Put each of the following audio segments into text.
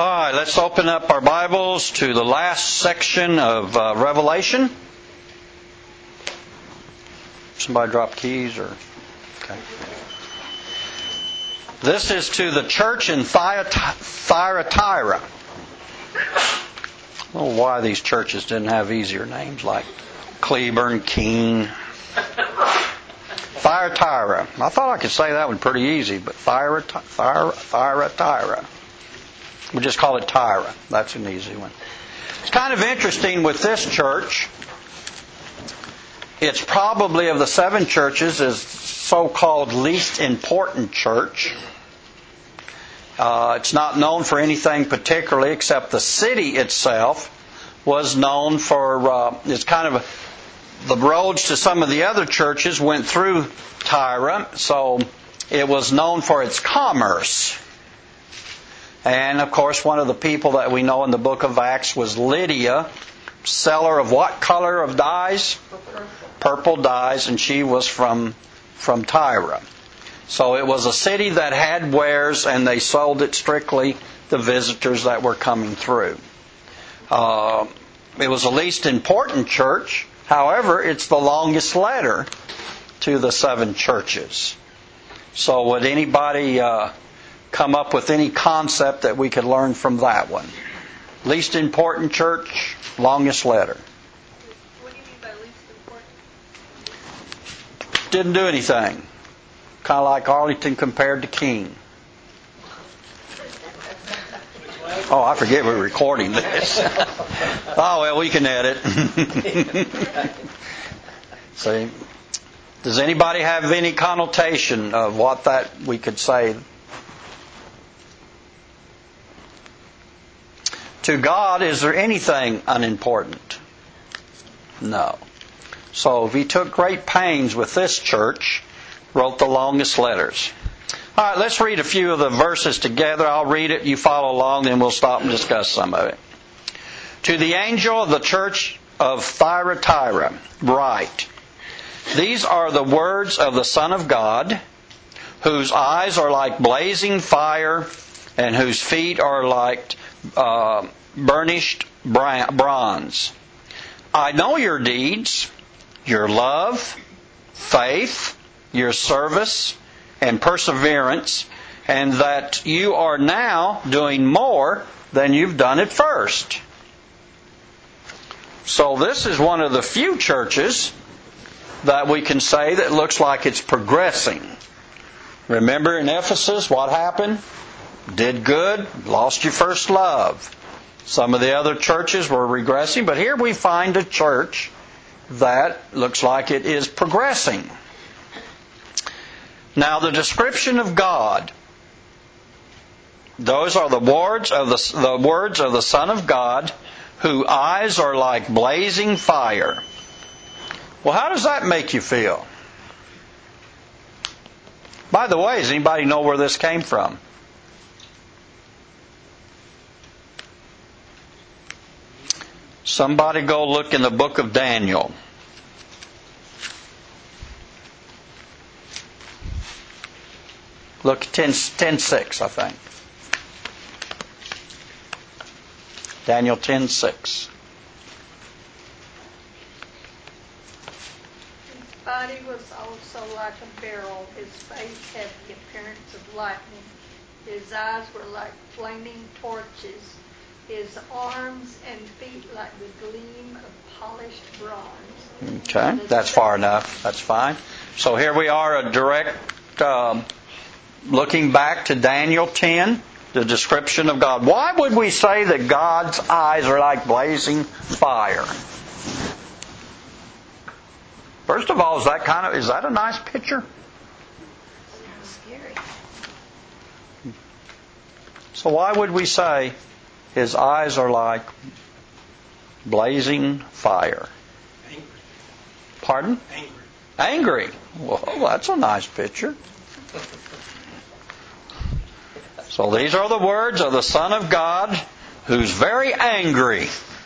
All right, let's open up our Bibles to the last section of Revelation. Somebody drop keys or... Okay. This is to the church in Thyatira. I don't know why these churches didn't have easier names like Cleburne, Keene. Thyatira. I thought I could say that one pretty easy, but Thyatira. We'll just call it Tyra. That's an easy one. It's kind of interesting with this church. It's probably of the 7 churches is so-called least important church. It's not known for anything particularly except the city itself was known for, it's kind of, the roads to some of the other churches went through Tyra, so it was known for its commerce. And, of course, one of the people that we know in the book of Acts was Lydia, seller of what color of dyes? Purple dyes, and she was from Tyra. So it was a city that had wares, and they sold it strictly to visitors that were coming through. It was the least important church. However, it's the longest letter to the 7 churches. So would anybody... come up with any concept that we could learn from that one? Least important church, longest letter. What do you mean by least important? Didn't do anything. Kind of like Arlington compared to Keene. Oh, I forget we're recording this. Oh, well, we can edit. See? Does anybody have any connotation of what that we could say? To God, is there anything unimportant? No. So he took great pains with this church, wrote the longest letters. All right, let's read a few of the verses together. I'll read it, you follow along, then we'll stop and discuss some of it. To the angel of the church of Thyatira, write, these are the words of the Son of God, whose eyes are like blazing fire, and whose feet are like burnished bronze. I know your deeds, your love, faith, your service, and perseverance, and that you are now doing more than you've done at first. So this is one of the few churches that we can say that looks like it's progressing. Remember in Ephesus what happened? Did good, lost your first love. Some of the other churches were regressing, but here we find a church that looks like it is progressing. Now the description of God, those are the words of the Son of God, whose eyes are like blazing fire. Well, how does that make you feel? By the way, does anybody know where this came from? Somebody go look in the book of Daniel. Look at 10:6, I think. Daniel 10:6. His body was also like a beryl. His face had the appearance of lightning. His eyes were like flaming torches. His arms and feet like the gleam of polished bronze. Okay, that's far enough. That's fine. So here we are, a direct looking back to Daniel 10, the description of God. Why would we say that God's eyes are like blazing fire? First of all, is that a nice picture? Scary. So why would we say his eyes are like blazing fire? Angry. Pardon? Angry. Well, that's a nice picture. So these are the words of the Son of God, who's very angry.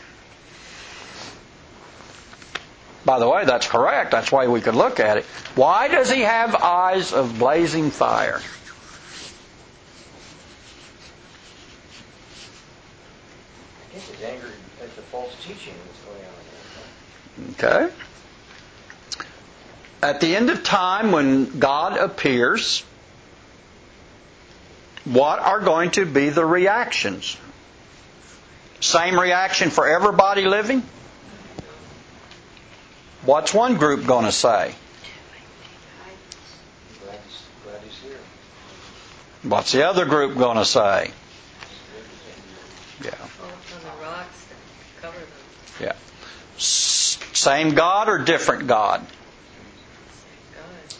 By the way, that's correct. That's why we could look at it. Why does he have eyes of blazing fire? think he's angry at the false teaching that's going on there. Okay. At the end of time, when God appears, what are going to be the reactions? Same reaction for everybody living? What's one group going to say? Glad he's here. What's the other group going to say? Yeah. Fall from the rocks that cover them. Yeah. Same God or different God? God.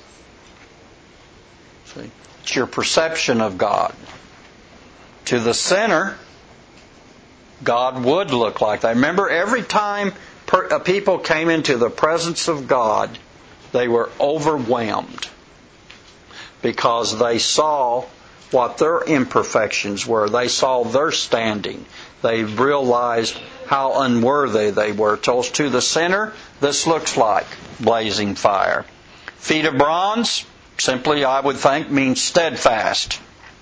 See, it's your perception of God. To the sinner, God would look like that. Remember, every time people came into the presence of God, they were overwhelmed because they saw what their imperfections were. They saw their standing. They realized how unworthy they were. To the sinner, this looks like blazing fire. Feet of bronze, simply, I would think, means steadfast.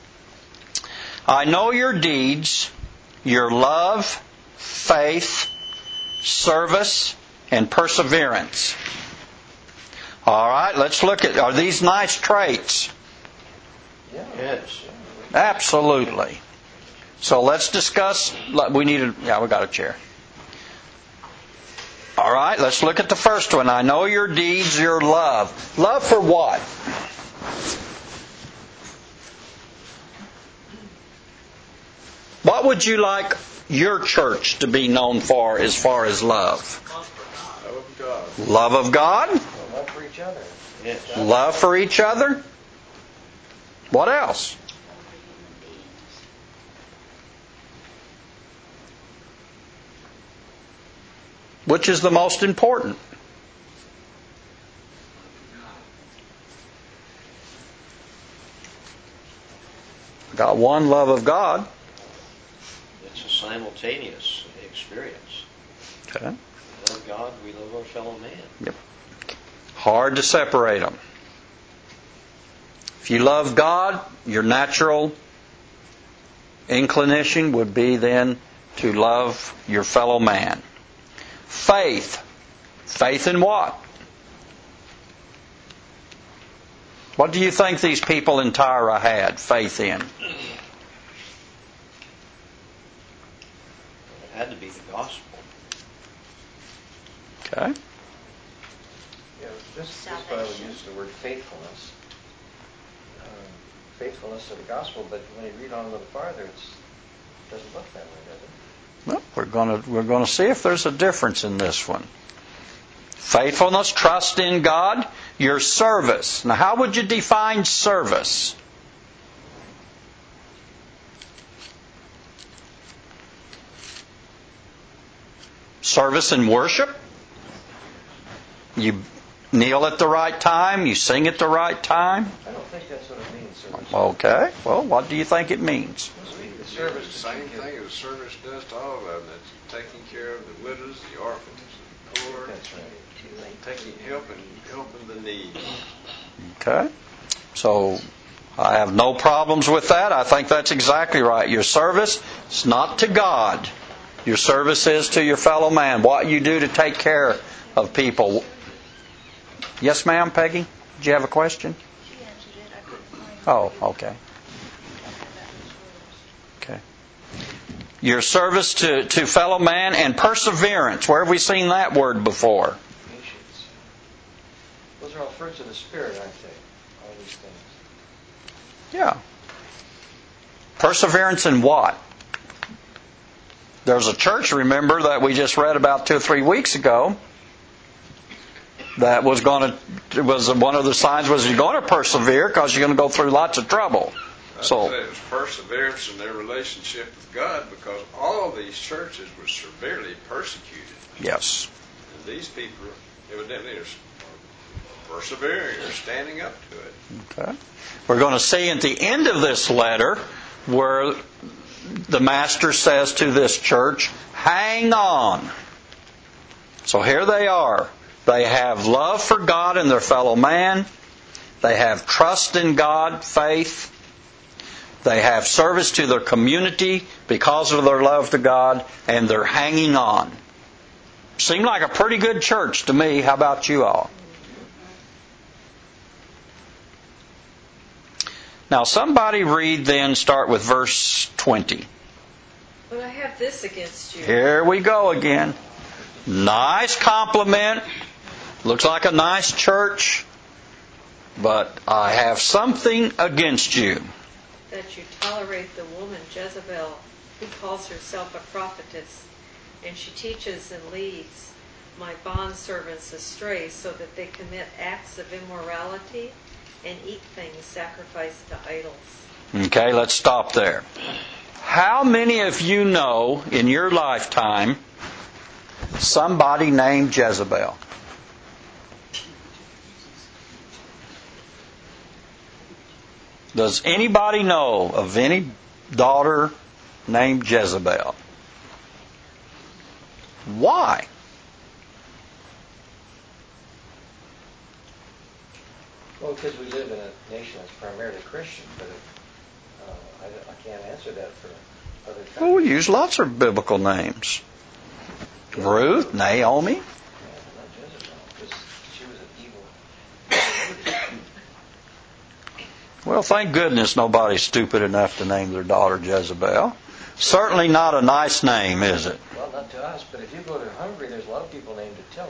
I know your deeds, your love, faith, service, and perseverance. All right, let's look at, are these nice traits? Yeah. Yes. Absolutely. So let's discuss, we got a chair. All right, let's look at the first one. I know your deeds, your love. Love for what? What would you like your church to be known for as far as love? Love of God. Love of God? Love for each other. Yes. Love for each other? What else? Which is the most important? Got one, love of God. It's a simultaneous experience. Okay. We love God, we love our fellow man. Yep. Hard to separate them. If you love God, your natural inclination would be then to love your fellow man. Faith. Faith in what? What do you think these people in Tyre had faith in? It had to be the gospel. Okay. Yeah, this Bible uses the word faithfulness. Faithfulness to the gospel, but when you read on a little farther, it doesn't look that way, does it? Well, we're going to see if there's a difference in this one. Faithfulness, trust in God, your service. Now, how would you define service? Service and worship? You kneel at the right time, you sing at the right time? I don't think that's what it means, service. Okay, well, what do you think it means? The service The same thing as service does to all of them. That's taking care of the widows, the orphans, the poor. That's right. Helping the needy. Okay, so I have no problems with that. I think that's exactly right. Your service is not to God. Your service is to your fellow man. What you do to take care of people. Yes, ma'am, Peggy? Did you have a question? She answered it. I couldn't find it. Oh, okay. Okay. Your service to fellow man and perseverance. Where have we seen that word before? Patience. Those are all fruits of the Spirit, aren't they? All these things. Yeah. Perseverance in what? There's a church, remember, that we just read about 2 or 3 weeks ago that was one of the signs was you're going to persevere because you're going to go through lots of trouble. So it was perseverance in their relationship with God, because all these churches were severely persecuted. Yes. And these people evidently are persevering or standing up to it. Okay. We're going to see at the end of this letter where the Master says to this church, hang on. So here they are. They have love for God and their fellow man. They have trust in God, faith. They have service to their community because of their love to God, and they're hanging on. Seemed like a pretty good church to me. How about you all? Now somebody read then, start with verse 20. But I have this against you. Here we go again. Nice compliment. Looks like a nice church. But I have something against you. That you tolerate the woman Jezebel, who calls herself a prophetess, and she teaches and leads my bondservants astray so that they commit acts of immorality and eat things sacrificed to idols. Okay, let's stop there. How many of you know in your lifetime somebody named Jezebel? Does anybody know of any daughter named Jezebel? Why? Well, because we live in a nation that's primarily Christian, but I can't answer that for other countries. Well, we use lots of biblical names. Ruth, Naomi. Yeah, not Jezebel, because she was an evil. Well, thank goodness nobody's stupid enough to name their daughter Jezebel. Certainly not a nice name, is it? Well, not to us, but if you go to Hungary, there's a lot of people named Attila.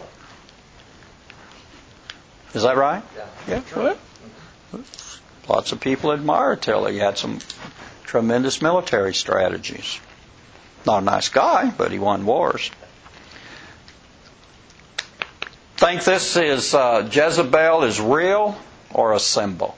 Is that right? Yeah. Well, lots of people admire Attila. He had some tremendous military strategies. Not a nice guy, but he won wars. Think this is Jezebel is real or a symbol?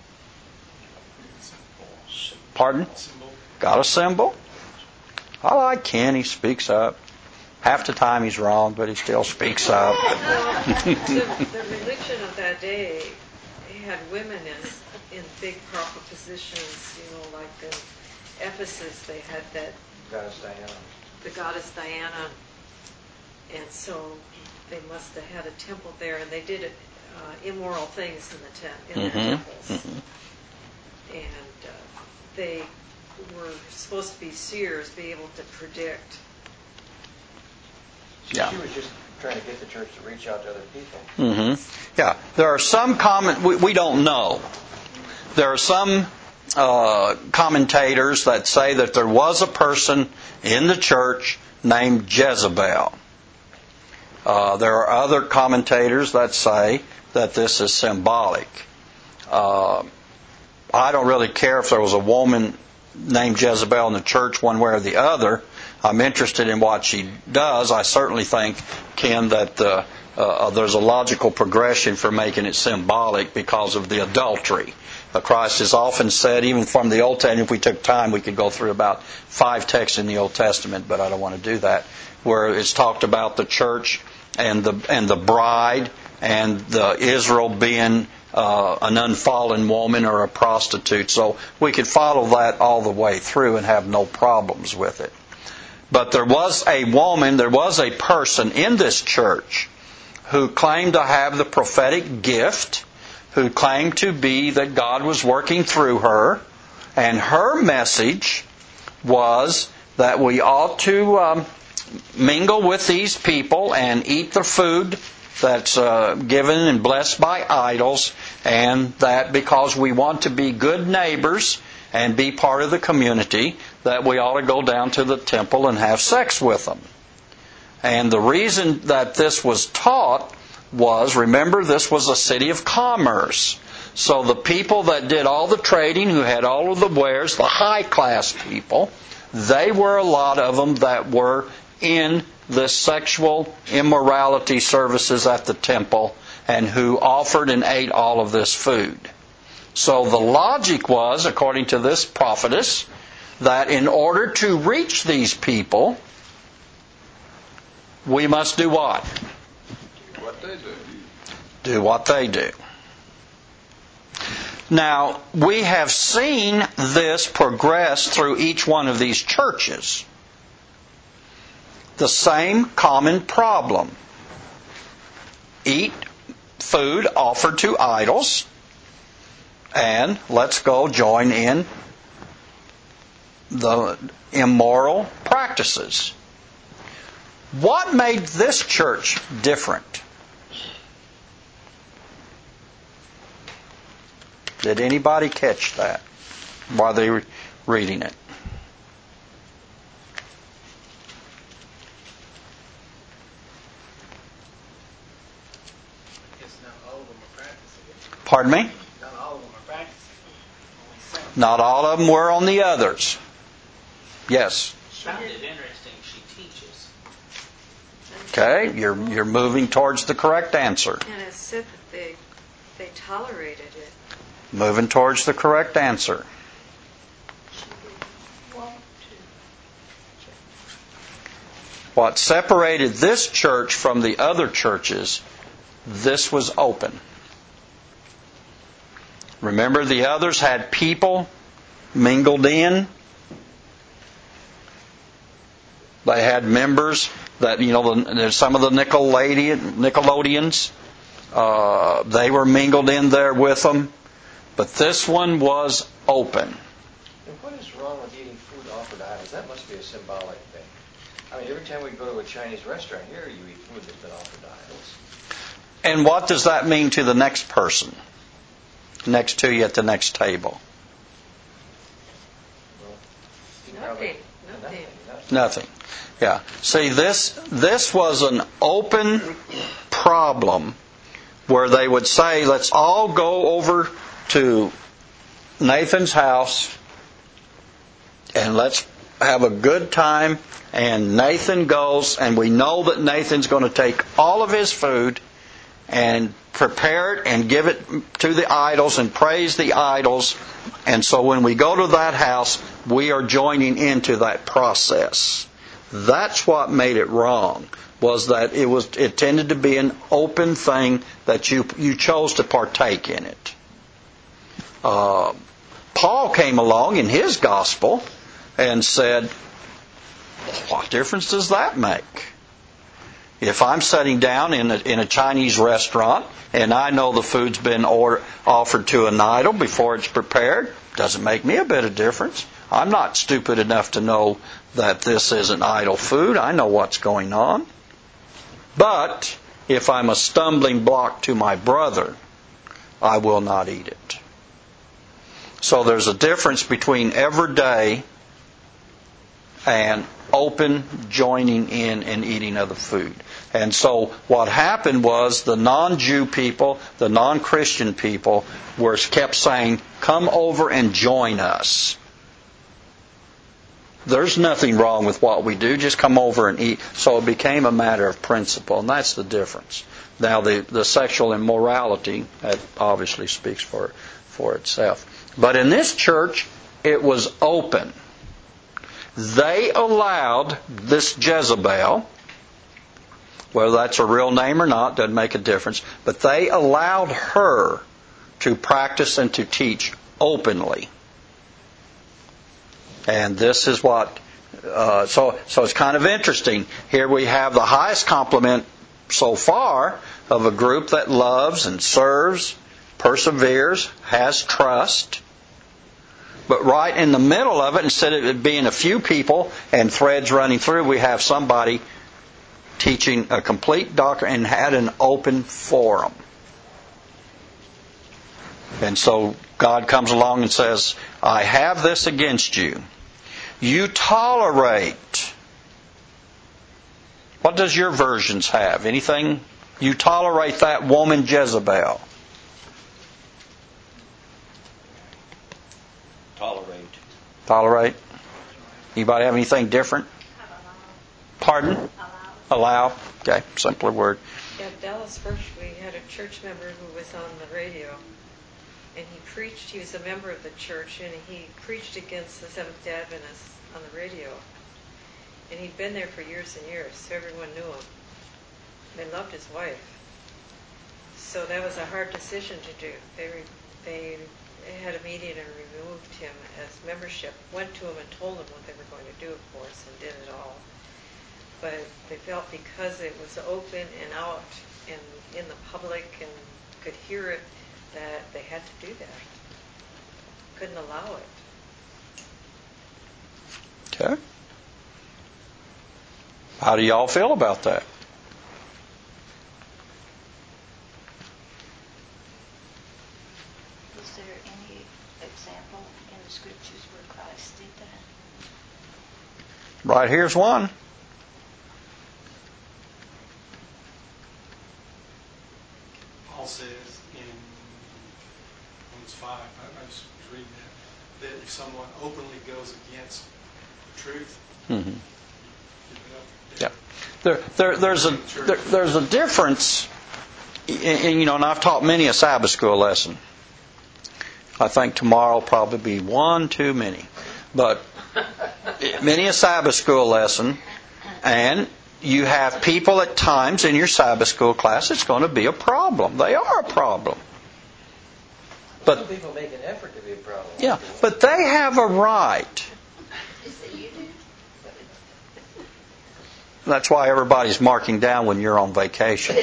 Pardon? Got a symbol? I like Ken. He speaks up. Half the time he's wrong, but he still speaks up. The religion of that day had women in big proper positions, like in Ephesus they had the goddess Diana, and so they must have had a temple there, and they did immoral things in their temples. Mm-hmm. And they were supposed to be seers, be able to predict. Yeah. She was just trying to get the church to reach out to other people. Mm-hmm. Yeah. There are some we don't know. There are some commentators that say that there was a person in the church named Jezebel. There are other commentators that say that this is symbolic. I don't really care if there was a woman named Jezebel in the church one way or the other. I'm interested in what she does. I certainly think, Ken, that there's a logical progression for making it symbolic because of the adultery. Christ has often said, even from the Old Testament, if we took time, we could go through about 5 texts in the Old Testament, but I don't want to do that, where it's talked about the church and the bride and the Israel being an unfallen woman or a prostitute. So we could follow that all the way through and have no problems with it. But there was a woman, there was a person in this church who claimed to have the prophetic gift, who claimed to be that God was working through her, and her message was that we ought to mingle with these people and eat the food that's given and blessed by idols, and that because we want to be good neighbors and be part of the community, that we ought to go down to the temple and have sex with them. And the reason that this was taught was, remember, this was a city of commerce. So the people that did all the trading, who had all of the wares, the high-class people, they were a lot of them that were in the sexual immorality services at the temple and who offered and ate all of this food. So the logic was, according to this prophetess, that in order to reach these people, we must do what? Do what they do. Do what they do. Now, we have seen this progress through each one of these churches. The same common problem. Eat food offered to idols, and let's go join in the immoral practices. What made this church different? Did anybody catch that while they were reading it? Pardon me? Not all of them are practicing. Only some. Not all of them were on the others. Yes. Found it interesting. She teaches. Okay, you're moving towards the correct answer. And it said that they tolerated it. Moving towards the correct answer. What separated this church from the other churches, this was open. Remember, the others had people mingled in. They had members that, some of the Nickelodeons, they were mingled in there with them. But this one was open. And what is wrong with eating food offered to idols? That must be a symbolic thing. I mean, every time we go to a Chinese restaurant here, you eat food that's been offered to idols. And what does that mean to the next person next to you at the next table? Well, Nothing. Yeah. See, this was an open problem where they would say, let's all go over to Nathan's house and let's have a good time. And Nathan goes, and we know that Nathan's going to take all of his food and prepare it and give it to the idols and praise the idols. And so when we go to that house, we are joining into that process. That's what made it wrong, was that it tended to be an open thing that you chose to partake in it. Paul came along in his gospel and said, what difference does that make? If I'm sitting down in a Chinese restaurant and I know the food's been offered to an idol before it's prepared, doesn't make me a bit of difference. I'm not stupid enough to know that this isn't idol food. I know what's going on. But if I'm a stumbling block to my brother, I will not eat it. So there's a difference between everyday and open joining in and eating of the food. And so what happened was the non-Jew people, the non-Christian people, kept saying, come over and join us. There's nothing wrong with what we do, just come over and eat. So it became a matter of principle, and that's the difference. Now the sexual immorality, that obviously speaks for itself. But in this church, it was open. They allowed this Jezebel, whether that's a real name or not, doesn't make a difference, but they allowed her to practice and to teach openly. And this is what, so it's kind of interesting. Here we have the highest compliment so far of a group that loves and serves, perseveres, has trust. But right in the middle of it, instead of it being a few people and threads running through, we have somebody teaching a complete doctrine and had an open forum. And so God comes along and says, I have this against you. You tolerate. What does your versions have? Anything? You tolerate that woman Jezebel. Tolerate. Anybody have anything different? Pardon? Allow. Okay, simpler word. At Dallas First, we had a church member who was on the radio, and he was a member of the church, and he preached against the Seventh-day Adventists on the radio. And he'd been there for years and years, so everyone knew him. They loved his wife. So that was a hard decision to do. They had a meeting and removed him as membership, went to him and told him what they were going to do, of course, and did it all. But they felt because it was open and out and in the public and could hear it, that they had to do that. Couldn't allow it. Okay. How do y'all feel about that? Is there any example in the scriptures where Christ did that? Right here's one. Paul says in Romans 5, I was reading that if someone openly goes against the truth, Mm-hmm. give it up. Yeah. There's a difference, and I've taught many a Sabbath school lesson. I think tomorrow will probably be one too many. But many a Sabbath school lesson, and you have people at times in your Sabbath school class, it's going to be a problem. They are a problem. But some people make an effort to be a problem. Yeah, but they have a right. That's why everybody's marking down when you're on vacation.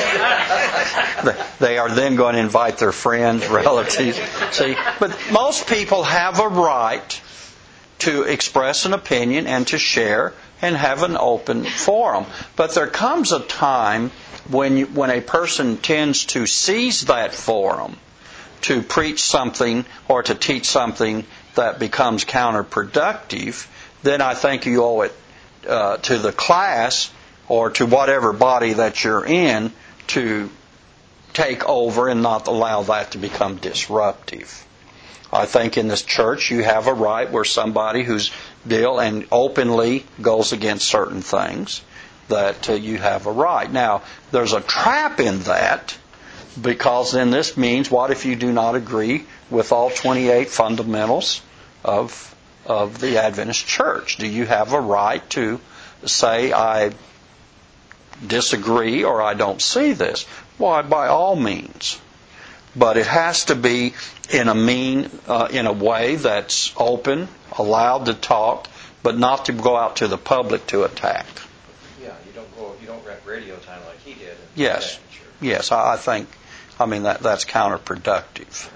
They are then going to invite their friends, relatives. See, but most people have a right to express an opinion and to share and have an open forum. But there comes a time when a person tends to seize that forum to preach something or to teach something that becomes counterproductive, then I think you owe it to the class or to whatever body that you're in to take over and not allow that to become disruptive. I think in this church you have a right where somebody who's deal and openly goes against certain things, that you have a right. Now, there's a trap in that, because then this means, what if you do not agree with all 28 fundamentals of the Adventist Church? Do you have a right to say, I disagree or I don't see this? Why, by all means. But it has to be in a way that's open, allowed to talk, but not to go out to the public to attack. Yeah, you don't rent radio time like he did. Yes, yes, I think, that's counterproductive.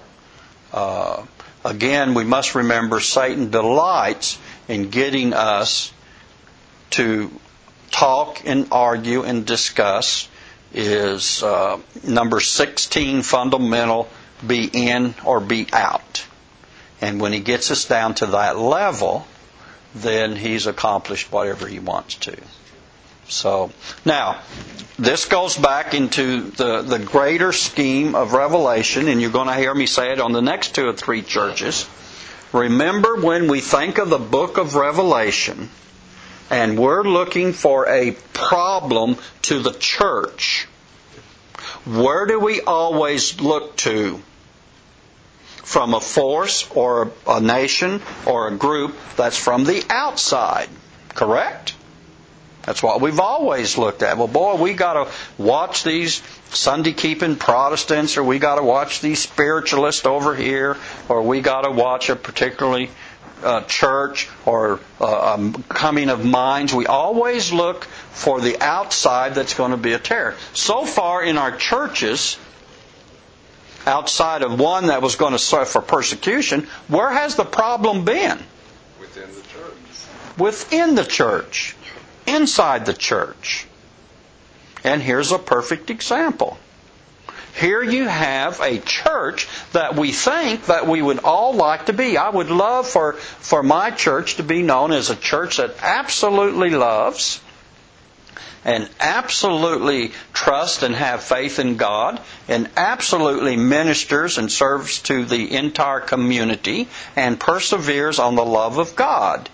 Again, we must remember Satan delights in getting us to talk and argue and discuss. Is number 16 fundamental, be in or be out. And when he gets us down to that level, then he's accomplished whatever he wants to. So, now, this goes back into the greater scheme of Revelation, and you're going to hear me say it on the next 2 or 3 churches. Remember, when we think of the book of Revelation, and we're looking for a problem to the church, where do we always look to? From a force or a nation or a group that's from the outside, correct? That's what we've always looked at. Well, boy, we got to watch these Sunday-keeping Protestants, or we got to watch these spiritualists over here, or we got to watch a particularly church or coming of minds. We always look for the outside that's going to be a terror. So far in our churches, outside of one that was going to suffer persecution, where has the problem been? Within the church. Within the church. Inside the church. And here's a perfect example. Here you have a church that we think that we would all like to be. I would love for my church to be known as a church that absolutely loves and absolutely trusts and have faith in God and absolutely ministers and serves to the entire community and perseveres on the love of God.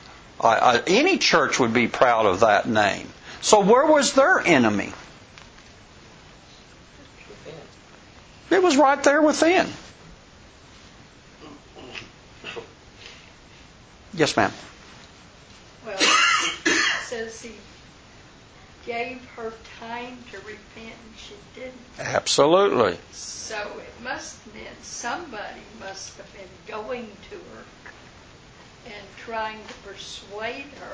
Any church would be proud of that name. So where was their enemy? It was right there within. Yes, ma'am. Well, it says he gave her time to repent and she didn't. Absolutely. So it must have been somebody must have been going to her and trying to persuade her,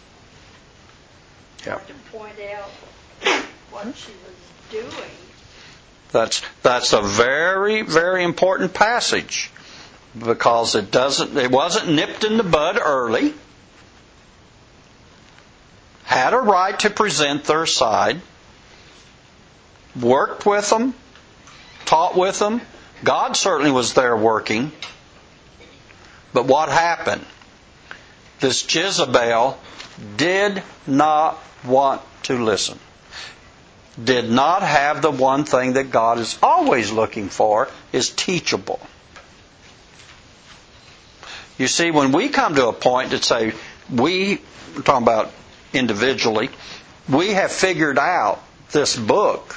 or to point out what she was doing. That's a very, very important passage, because it wasn't nipped in the bud early. had a right to present their side, worked with them, taught with them. God certainly was there working. But what happened? This Jezebel did not want to listen. Did not have the one thing that God is always looking for, is teachable. You see, when we come to a point that say, we're talking about individually, we have figured out this book,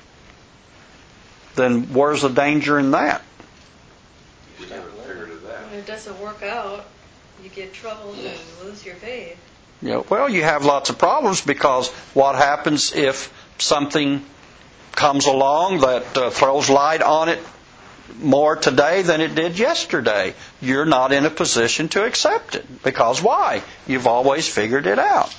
then where's the danger in that? You never figured it out. When it doesn't work out, you get troubled and lose your faith. Well, you have lots of problems, because what happens if something comes along that throws light on it more today than it did yesterday? You're not in a position to accept it. Because why? You've always figured it out.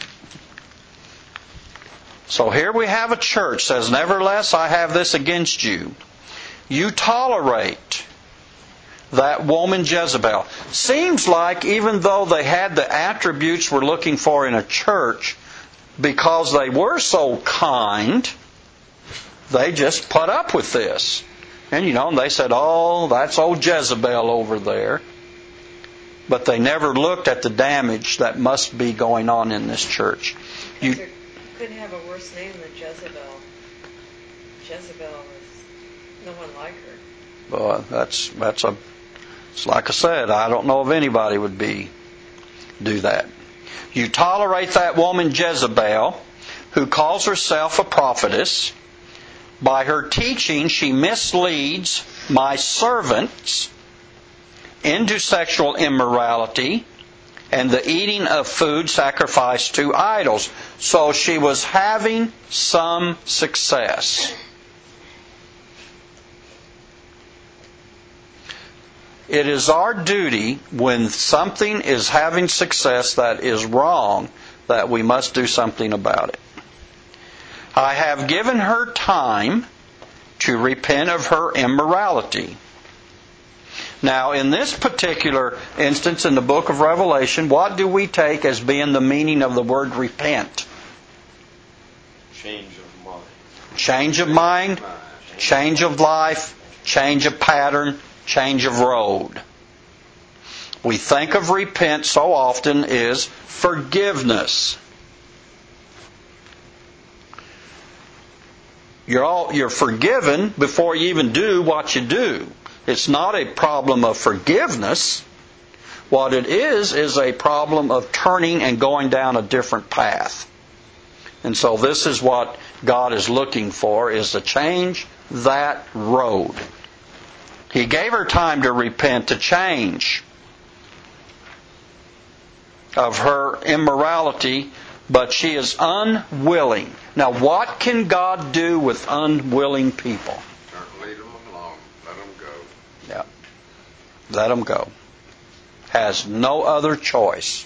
So here we have a church that says, nevertheless, I have this against you. You tolerate that woman Jezebel. Seems like even though they had the attributes we're looking for in a church, because they were so kind, they just put up with this. And they said, oh, that's old Jezebel over there. But they never looked at the damage that must be going on in this church. You couldn't have a worse name than Jezebel. Jezebel was no one like her. Well, it's like I said, I don't know if anybody would do that. You tolerate that woman Jezebel, who calls herself a prophetess. By her teaching, she misleads my servants into sexual immorality and the eating of food sacrificed to idols. So she was having some success. It is our duty, when something is having success that is wrong, that we must do something about it. I have given her time to repent of her immorality. Now, in this particular instance in the book of Revelation, what do we take as being the meaning of the word repent? Change of mind. Change of mind, change of life, change of pattern, change of road. We think of repent so often as forgiveness. You're forgiven before you even do what you do. It's not a problem of forgiveness. What it is a problem of turning and going down a different path. And so this is what God is looking for, is to change that road. He gave her time to repent, to change of her immorality, but she is unwilling. Now, what can God do with unwilling people? Lead them along. Let them go. Yeah. Let them go. Has no other choice.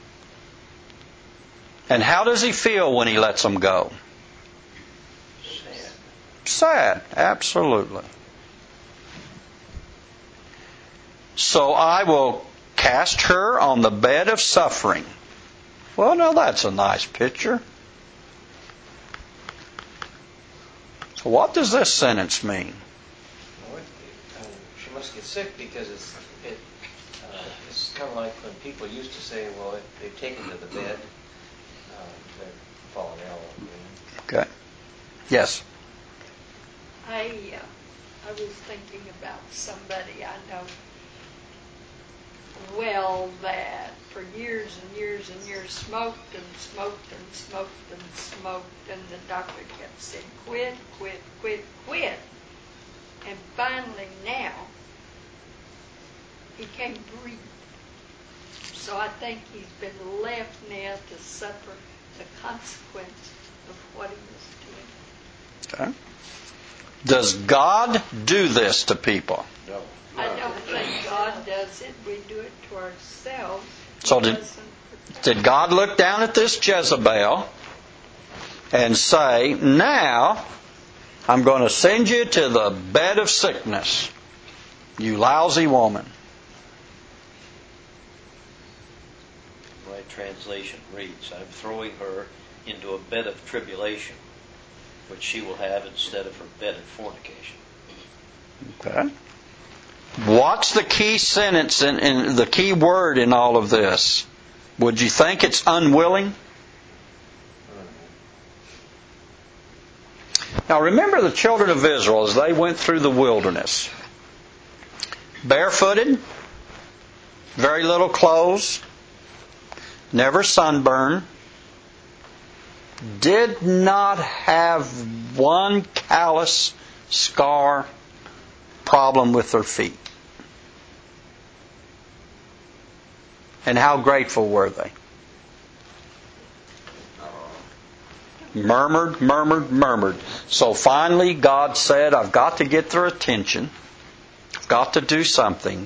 And how does He feel when He lets them go? Sad. Absolutely. So I will cast her on the bed of suffering. Well, now that's a nice picture. So what does this sentence mean? She must get sick, because it's kind of like when people used to say, well, if they've taken to the bed, they're fallen ill. Okay. Yes. I was thinking about somebody I know well that for years and years and years smoked and smoked and smoked and smoked, and the doctor kept saying, quit, quit, quit, quit. And finally now, he can't breathe. So I think he's been left now to suffer the consequence of what he was doing. Okay. Does God do this to people? No. I don't think God does it. We do it to ourselves. So did God look down at this Jezebel and say, now I'm going to send you to the bed of sickness, you lousy woman? Well, translation reads. I'm throwing her into a bed of tribulation, which she will have instead of her bed of fornication. Okay. What's the key sentence and the key word in all of this? Would you think it's unwilling? Now remember the children of Israel as they went through the wilderness. Barefooted, very little clothes, never sunburned, did not have one callous scar problem with their feet. And how grateful were they? Murmured, murmured, murmured. So finally God said, I've got to get their attention. I've got to do something.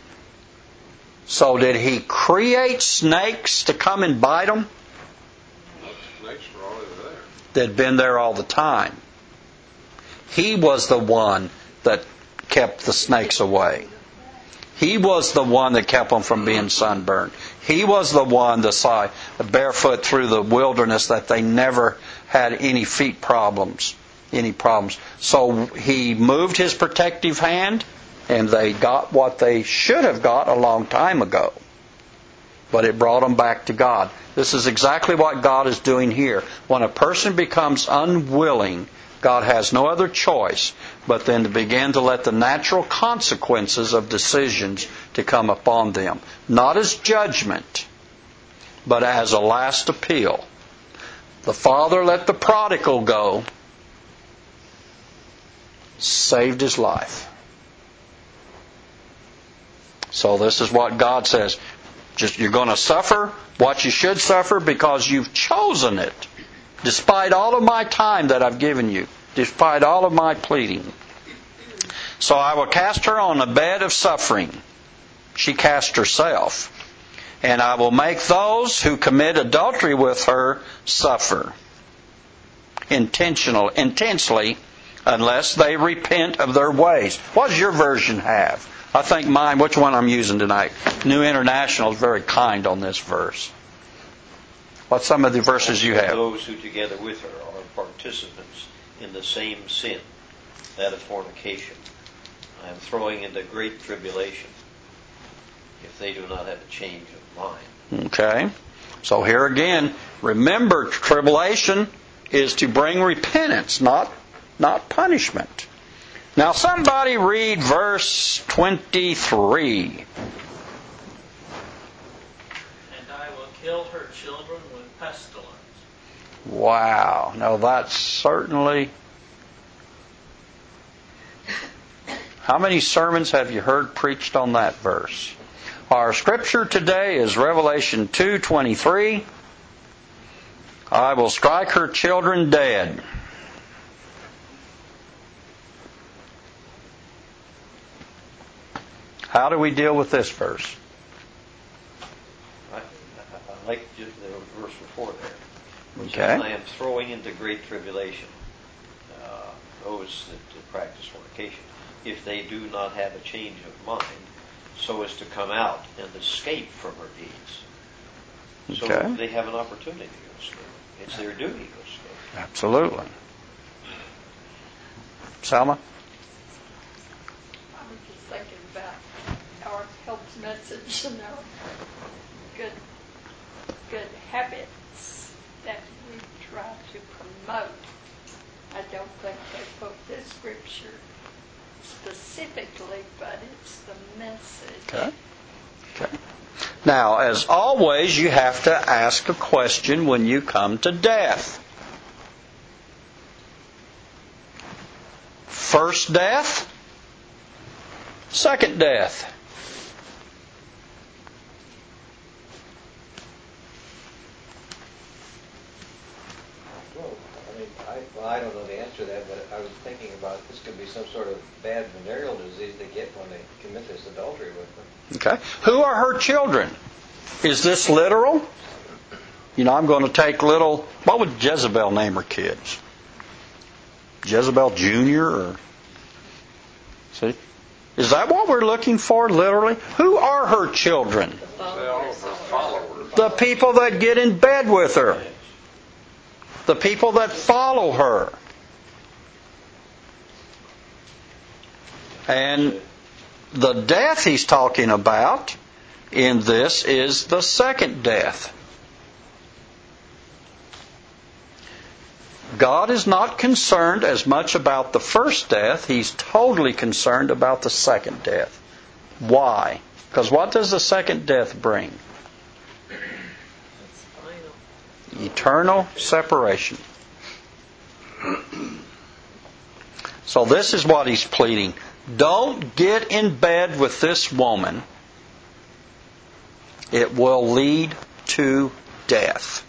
So did He create snakes to come and bite them? Snakes were already there. They'd been there all the time. He was the one that kept the snakes away. He was the one that kept them from being sunburned. He was the one that saw barefoot through the wilderness that they never had any feet problems, any problems. So He moved His protective hand, and they got what they should have got a long time ago. But it brought them back to God. This is exactly what God is doing here. When a person becomes unwilling, God has no other choice but then to begin to let the natural consequences of decisions to come upon them. Not as judgment, but as a last appeal. The father let the prodigal go, saved his life. So this is what God says. You're going to suffer what you should suffer because you've chosen it. Despite all of my time that I've given you. Despite all of my pleading. So I will cast her on a bed of suffering. She cast herself. And I will make those who commit adultery with her suffer. Intensely, unless they repent of their ways. What does your version have? I think mine, which one I'm using tonight? New International is very kind on this verse. What's some of the verses you have? Those who together with her are participants in the same sin, that of fornication. I am throwing into great tribulation if they do not have a change of mind. Okay. So here again, remember, tribulation is to bring repentance, not punishment. Now somebody read verse 23. And I will kill her children with pestilence. Wow. Now that's certainly... How many sermons have you heard preached on that verse? Our scripture today is Revelation 2:23. I will strike her children dead. How do we deal with this verse? I like the verse before there. Okay. Says, I am throwing into great tribulation those that practice fornication, if they do not have a change of mind, so as to come out and escape from her deeds. Okay. So they have an opportunity to escape. It's their duty to escape. Absolutely. Salma? I was just thinking about our health message and our good habits that we try to promote. I don't think they put this scripture specifically, but it's the message. Okay. Now, as always, you have to ask a question when you come to death. First death? Second death? I don't know the answer to that, but I was thinking about this could be some sort of bad venereal disease they get when they commit this adultery with them. Okay. Who are her children? Is this literal? You know, I'm going to take little... What would Jezebel name her kids? Jezebel Jr. or... See? Is that what we're looking for, literally? Who are her children? All of her followers. The people that get in bed with her. The people that follow her. And the death he's talking about in this is the second death. God is not concerned as much about the first death. He's totally concerned about the second death. Why? Because what does the second death bring? Eternal separation. So this is what he's pleading. Don't get in bed with this woman. It will lead to death.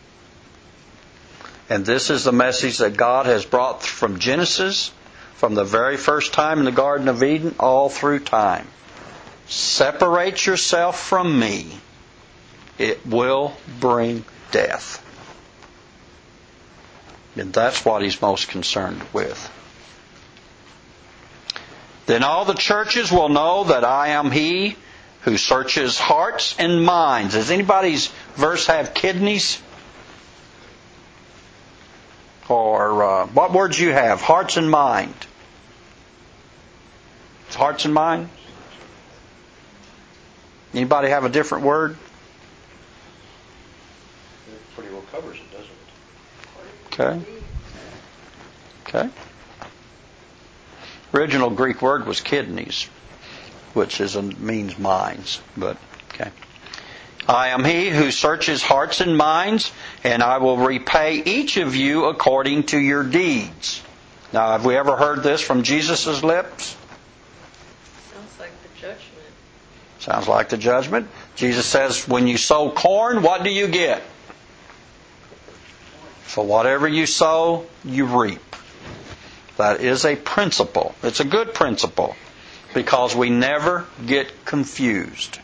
And this is the message that God has brought from Genesis, from the very first time in the Garden of Eden, all through time. Separate yourself from me. It will bring death. And that's what he's most concerned with. Then all the churches will know that I am He who searches hearts and minds. Does anybody's verse have kidneys? Or what words do you have? Hearts and mind. Hearts and mind? Anybody have a different word? It pretty well covers it, doesn't it? Okay. Original Greek word was kidneys, which means minds. But okay. I am He who searches hearts and minds, and I will repay each of you according to your deeds. Now, have we ever heard this from Jesus' lips? Sounds like the judgment. Sounds like the judgment. Jesus says, when you sow corn, what do you get? For whatever you sow, you reap. That is a principle. It's a good principle because we never get confused.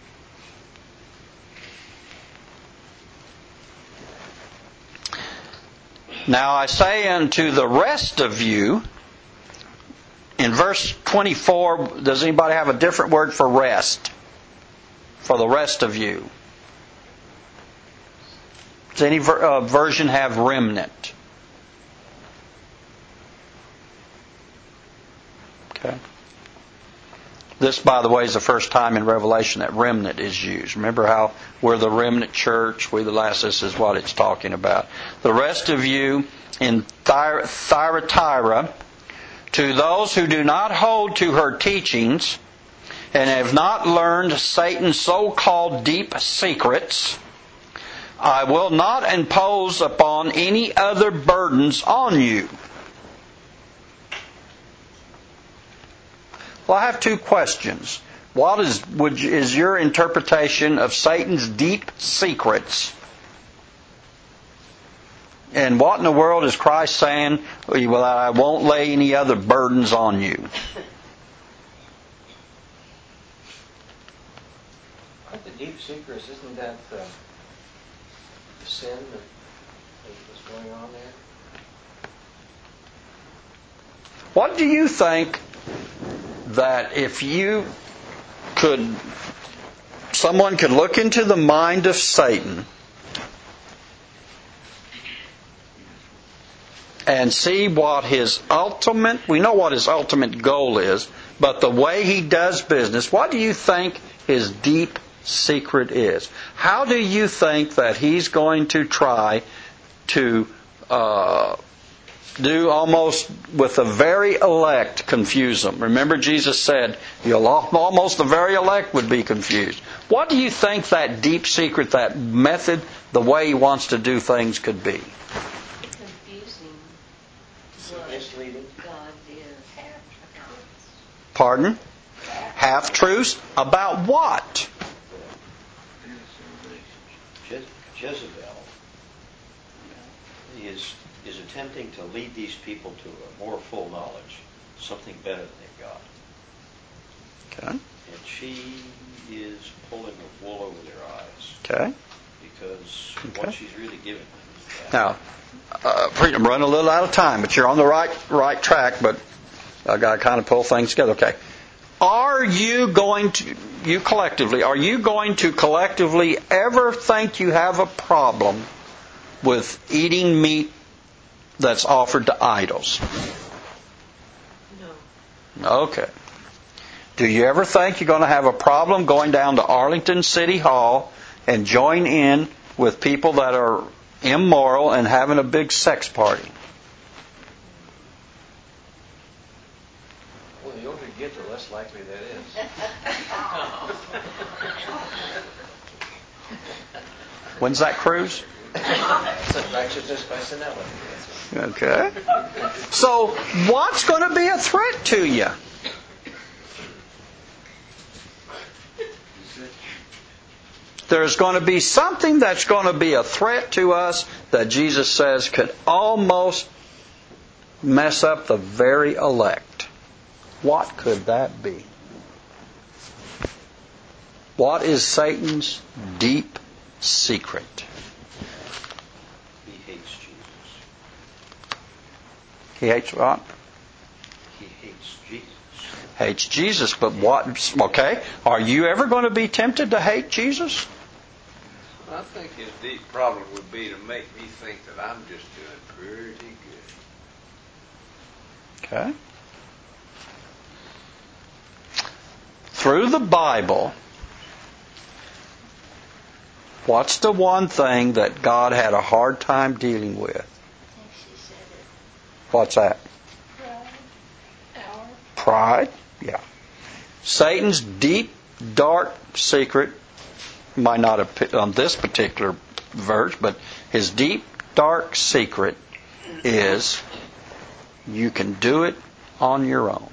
Now I say unto the rest of you, in verse 24, does anybody have a different word for rest? For the rest of you. Does any version have remnant? Okay. This, by the way, is the first time in Revelation that remnant is used. Remember how we're the remnant church? This is what it's talking about. The rest of you in Thyatira, to those who do not hold to her teachings and have not learned Satan's so-called deep secrets, I will not impose upon any other burdens on you. Well, I have two questions. What is your interpretation of Satan's deep secrets? And what in the world is Christ saying? Well, I won't lay any other burdens on you. Aren't the deep secrets, isn't that the sin that was going on there? What do you think that if someone could look into the mind of Satan and see what we know what his ultimate goal is, but the way he does business, what do you think his deep secret is? How do you think that he's going to try to do almost with the very elect, confuse them? Remember Jesus said, almost the very elect would be confused. What do you think that deep secret, that method, the way he wants to do things could be? Confusing Misleading. God is half-truths. Pardon? Half-truths? About what? Jezebel is attempting to lead these people to a more full knowledge, something better than they've got. Okay. And she is pulling the wool over their eyes. Okay. Because what she's really giving them is Now, I'm running a little out of time, but you're on the right track, but I've got to kind of pull things together. Okay. Are you going to, you collectively, are you going to collectively ever think you have a problem with eating meat that's offered to idols? No. Okay. Do you ever think you're going to have a problem going down to Arlington City Hall and join in with people that are immoral and having a big sex party? Well, the older you get, the less likely that is. When's that cruise? Righteousness by Sinella. Okay. So, what's going to be a threat to you? There's going to be something that's going to be a threat to us that Jesus says could almost mess up the very elect. What could that be? What is Satan's deep secret? He hates Jesus. He hates what? He hates Jesus. Hates Jesus, but what? Okay, are you ever going to be tempted to hate Jesus? I think his deep problem would be to make me think that I'm just doing pretty good. Okay. Through the Bible, what's the one thing that God had a hard time dealing with? I think she said it. What's that? Pride? Yeah. Satan's deep, dark secret, might not have on this particular verse, but his deep, dark secret is you can do it on your own.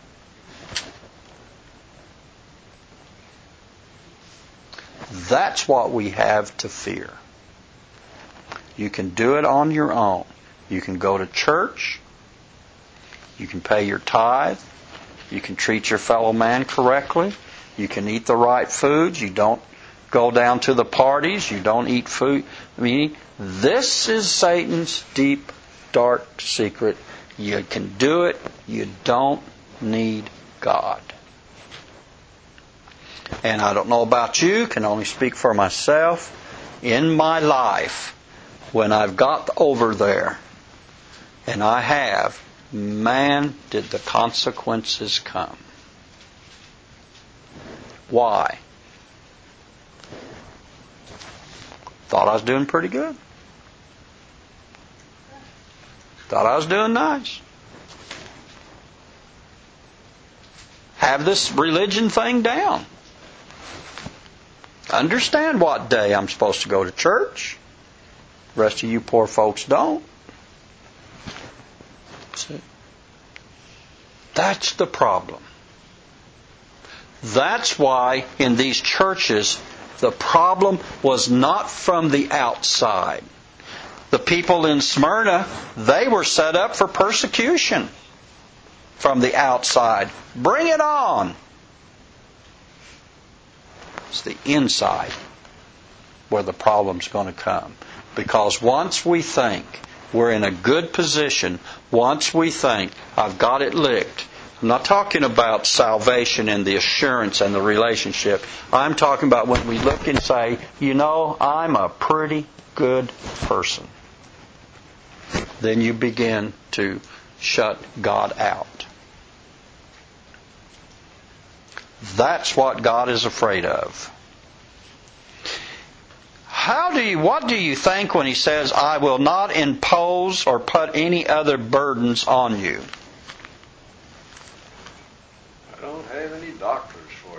That's what we have to fear. You can do it on your own. You can go to church. You can pay your tithe. You can treat your fellow man correctly. You can eat the right foods. You don't go down to the parties. You don't eat food. I mean, this is Satan's deep, dark secret. You can do it. You don't need God. And I don't know about you, can only speak for myself. In my life, when I've got over there, and I have, man, did the consequences come. Why? Thought I was doing pretty good. Thought I was doing nice. Have this religion thing down. Understand what day I'm supposed to go to church. The rest of you poor folks don't. See? That's the problem. That's why in these churches the problem was not from the outside. The people in Smyrna, they were set up for persecution from the outside. Bring it on. It's the inside where the problem's going to come. Because once we think we're in a good position, once we think I've got it licked, I'm not talking about salvation and the assurance and the relationship. I'm talking about when we look and say, you know, I'm a pretty good person. Then you begin to shut God out. That's what God is afraid of. What do you think when He says, I will not impose or put any other burdens on you? I don't have any doctors for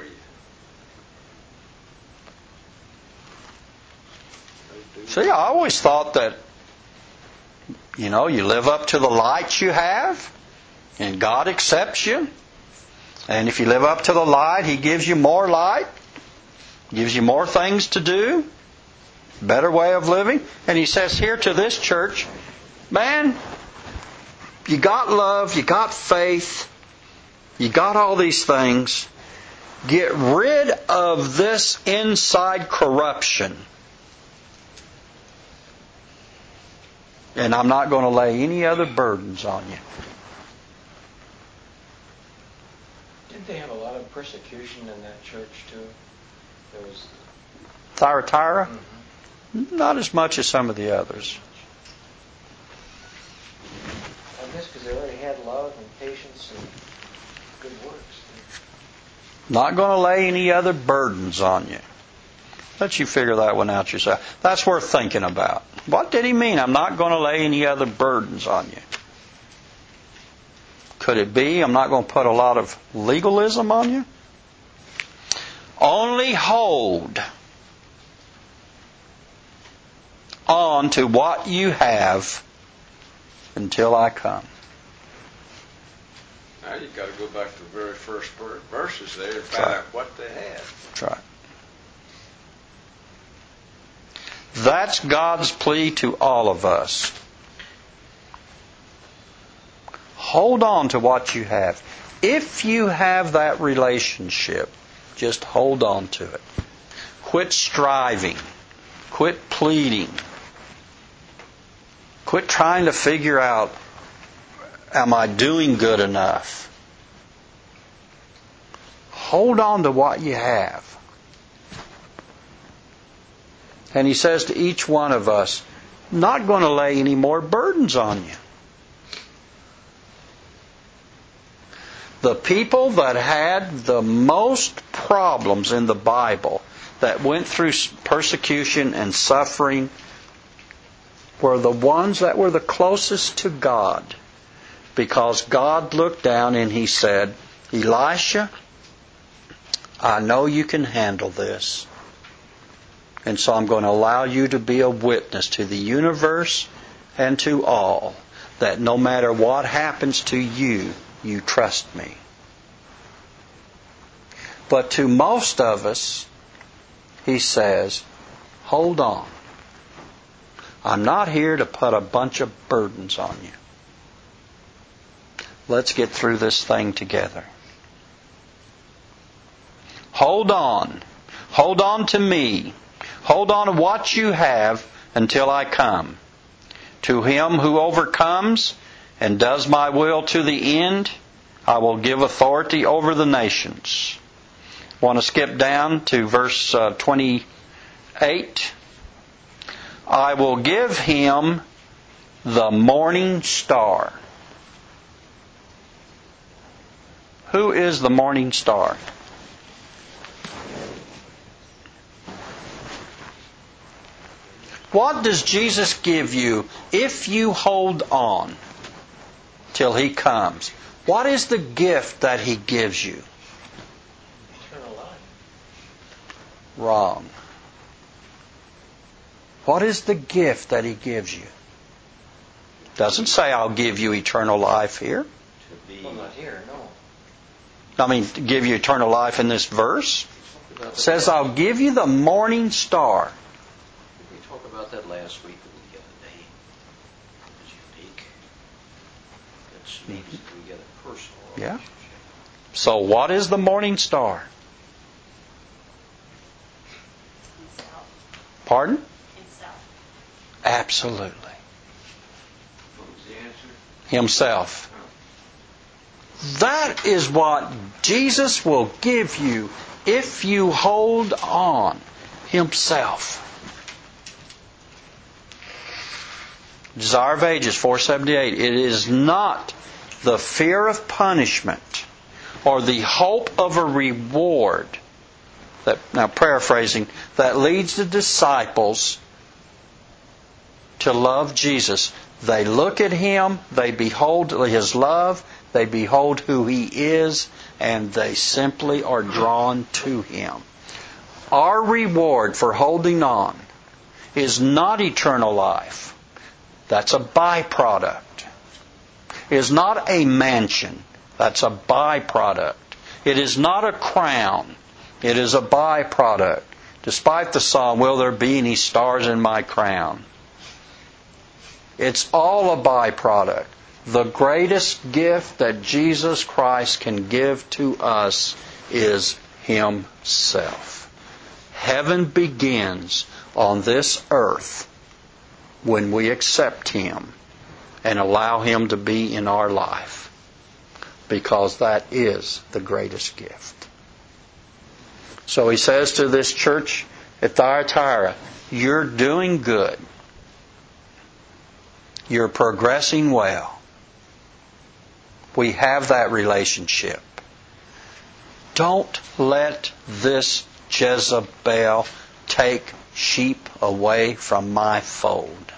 you. See, I always thought that, you know, you live up to the light you have, and God accepts you. And if you live up to the light, He gives you more light, gives you more things to do, better way of living. And He says here to this church, man, you got love, you got faith, you got all these things. Get rid of this inside corruption. And I'm not going to lay any other burdens on you. Didn't they have a lot of persecution in that church too? There was Thyatira? Mm-hmm. Not as much as some of the others. I guess because they already had love and patience and good works. Not going to lay any other burdens on you. Let you figure that one out yourself. That's worth thinking about. What did he mean? I'm not going to lay any other burdens on you. Could it be I'm not going to put a lot of legalism on you? Only hold on to what you have until I come. Now you've got to go back to the very first verses there and find out what they had. That's right. That's God's plea to all of us. Hold on to what you have. If you have that relationship, just hold on to it. Quit striving. Quit pleading. Quit trying to figure out, am I doing good enough? Hold on to what you have. And he says to each one of us, not going to lay any more burdens on you. The people that had the most problems in the Bible, that went through persecution and suffering, were the ones that were the closest to God. Because God looked down and He said, Elisha, I know you can handle this. And so I'm going to allow you to be a witness to the universe and to all, that no matter what happens to you, you trust me. But to most of us, He says, hold on. I'm not here to put a bunch of burdens on you. Let's get through this thing together. Hold on. Hold on to me. Hold on to what you have until I come. To him who overcomes and does my will to the end, I will give authority over the nations. Want to skip down to verse 28. I will give him the morning star. Who is the morning star? What does Jesus give you if you hold on till He comes? What is the gift that He gives you? Eternal life. Wrong. What is the gift that He gives you? Doesn't say I'll give you eternal life here. Well, not here, no. I mean, give you eternal life in this verse. It says I'll give you the morning star. We talked about that last week, that we get a name that's unique. That means that we get a personal relationship. So what is the morning star? Himself. Pardon? Himself. Absolutely. What was the answer? Himself. That is what Jesus will give you if you hold on. Himself. Desire of Ages 478. It is not the fear of punishment or the hope of a reward that, now paraphrasing, that leads the disciples to love Jesus. They look at Him, they behold His love, they behold who He is, and they simply are drawn to Him. Our reward for holding on is not eternal life. That's a byproduct. It is not a mansion. That's a byproduct. It is not a crown. It is a byproduct. Despite the song, will there be any stars in my crown? It's all a byproduct. The greatest gift that Jesus Christ can give to us is Himself. Heaven begins on this earth when we accept Him and allow Him to be in our life, because that is the greatest gift. So he says to this church at Thyatira, you're doing good. You're progressing well. We have that relationship. Don't let this Jezebel take sheep away from my fold.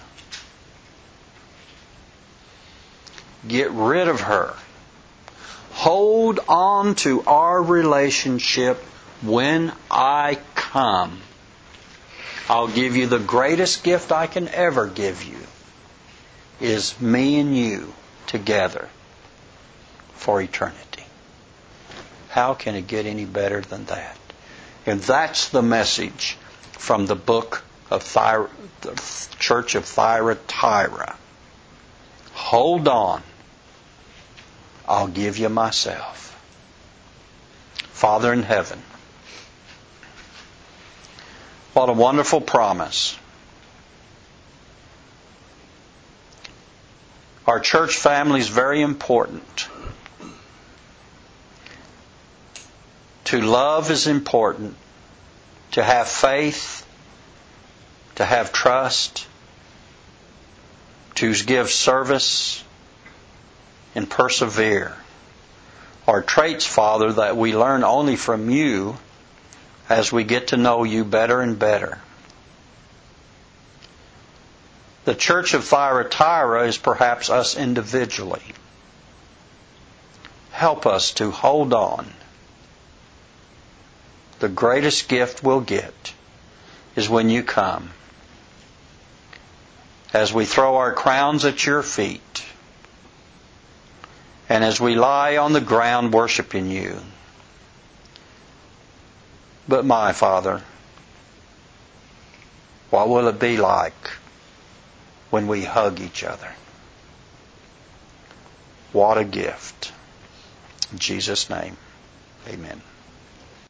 Get rid of her. Hold on to our relationship. When I come, I'll give you the greatest gift I can ever give you, is me and you together for eternity. How can it get any better than that? And that's the message from the book of the Church of Thyatira. Hold on. I'll give you myself. Father in heaven, what a wonderful promise. Our church family is very important. To love is important. To have faith, to have trust, to give service and persevere are traits, Father, that we learn only from you as we get to know you better and better. The Church of Thyatira is perhaps us individually. Help us to hold on. The greatest gift we'll get is when you come. As we throw our crowns at your feet, and as we lie on the ground worshiping you. But my Father, what will it be like when we hug each other? What a gift. In Jesus' name, amen.